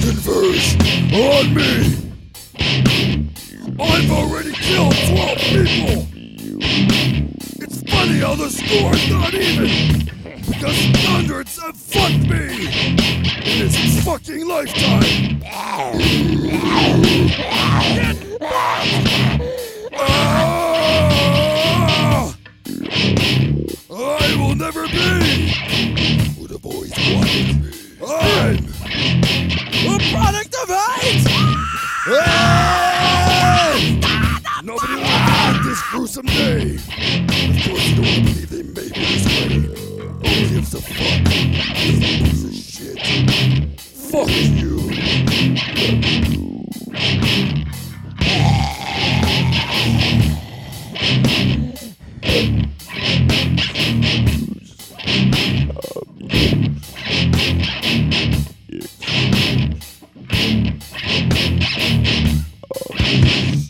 converge on me. I've already killed 12 people. It's funny how the score's not even, because hundreds have fucked me in this fucking lifetime. I will never be who the boys wanted me. I'm a product of hate! Nobody will ever this gruesome day. Of course you don't want to believe they made me this way. Who gives a fuck? Piece of shit. Fuck you. Yes.